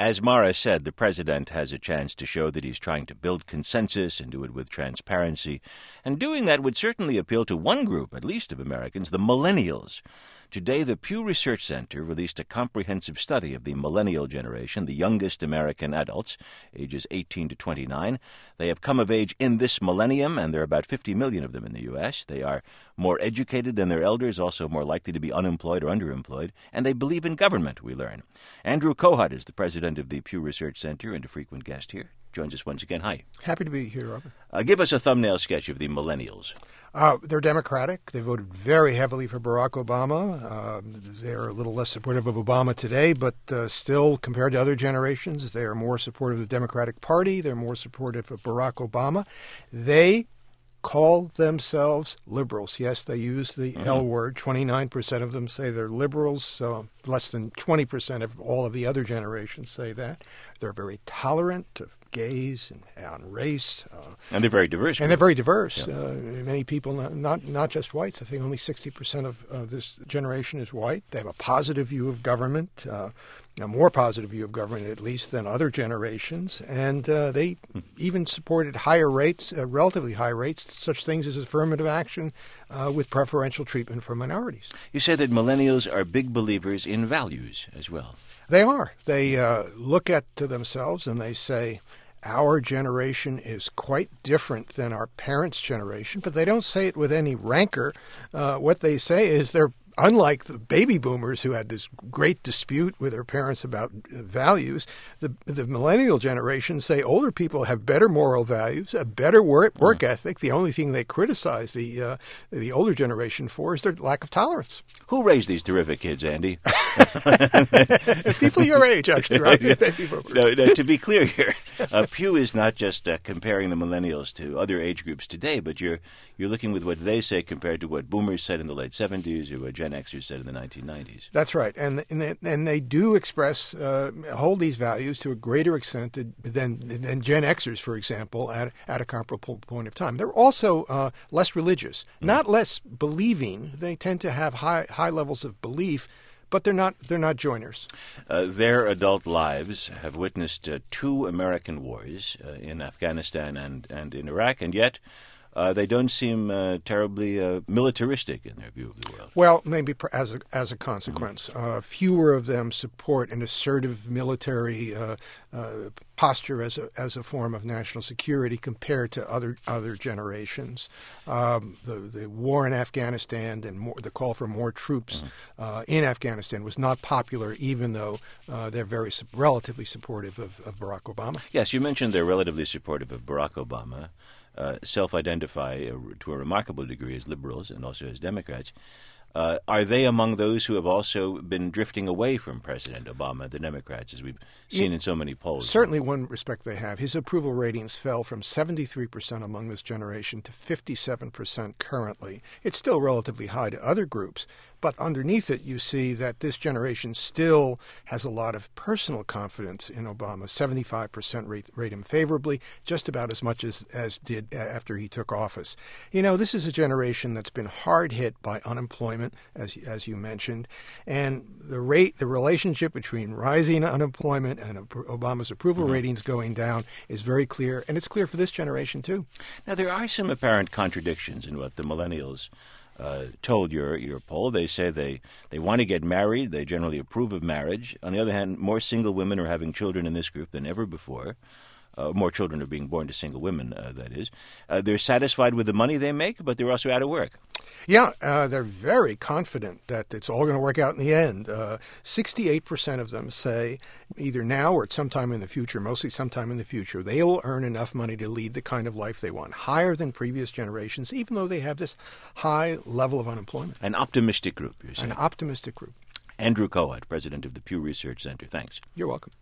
As Mara said, the president has a chance to show that he's trying to build consensus and do it with transparency. And doing that would certainly appeal to one group, at least, of Americans, the millennials. Today, the Pew Research Center released a comprehensive study of the millennial generation, the youngest American adults, ages 18 to 29. They have come of age in this millennium, and there are about 50 million of them in the U.S. They are more educated than their elders, also more likely to be unemployed or underemployed, and they believe in government, we learn. Andrew Kohut is the president of the Pew Research Center and a frequent guest here. Joins us once again. Hi. Happy to be here, Robert. Give us a thumbnail sketch of the millennials. They're Democratic. They voted very heavily for Barack Obama. They're a little less supportive of Obama today, but still, compared to other generations, they are more supportive of the Democratic Party. They're more supportive of Barack Obama. They call themselves liberals. Yes, they use the L word. 29% of them say they're liberals. Less than 20% of all of the other generations say that. They're very tolerant of gays and on race. And they're very diverse. And they're very diverse. Yeah. Many people, not just whites. I think only 60% of this generation is white. They have a positive view of government, a more positive view of government at least than other generations. And they even supported higher rates, relatively high rates, such things as affirmative action with preferential treatment for minorities. You said that millennials are big believers in values as well. They are. They look at themselves and they say, our generation is quite different than our parents' generation, but they don't say it with any rancor. What they say is they're unlike the baby boomers who had this great dispute with their parents about values. The millennial generation say older people have better moral values, a better work ethic. The only thing they criticize the older generation for is their lack of tolerance. Who raised these terrific kids, Andy? People your age, actually, right? Baby boomers. No, to be clear here, Pew is not just comparing the millennials to other age groups today, but you're looking with what they say compared to what boomers said in the late 70s or what Gen Xers said in the 1990s. That's right. And they do express, hold these values to a greater extent than Gen Xers, for example, at a comparable point of time. They're also less religious, not less believing. They tend to have high levels of belief, but they're not joiners. Their adult lives have witnessed 2 American wars in Afghanistan and in Iraq, and yet they don't seem terribly militaristic in their view of the world. Well, maybe as a consequence. Fewer of them support an assertive military posture as a form of national security compared to other generations. The war in Afghanistan and the call for more troops in Afghanistan was not popular, even though they're very relatively supportive of Barack Obama. Yes, you mentioned they're relatively supportive of Barack Obama. Self-identify to a remarkable degree as liberals and also as Democrats. Are they among those who have also been drifting away from President Obama, the Democrats, as we've seen in so many polls? Certainly, one respect they have. His approval ratings fell from 73% among this generation to 57% currently. It's still relatively high to other groups, but underneath it, you see that this generation still has a lot of personal confidence in Obama. 75% rate him favorably, just about as much as did after he took office. You know, this is a generation that's been hard hit by unemployment, as you mentioned, and the relationship between rising unemployment and Obama's approval ratings going down is very clear, and it's clear for this generation too. Now, there are some apparent contradictions in what the millennials told your poll. They say they want to get married. They generally approve of marriage. On the other hand, more single women are having children in this group than ever before. More children are being born to single women, that is. They're satisfied with the money they make, but they're also out of work. Yeah, they're very confident that it's all going to work out in the end. 68% of them say either now or at some time in the future, mostly sometime in the future, they will earn enough money to lead the kind of life they want, higher than previous generations, even though they have this high level of unemployment. An optimistic group, you're saying. An optimistic group. Andrew Kohut, president of the Pew Research Center. Thanks. You're welcome.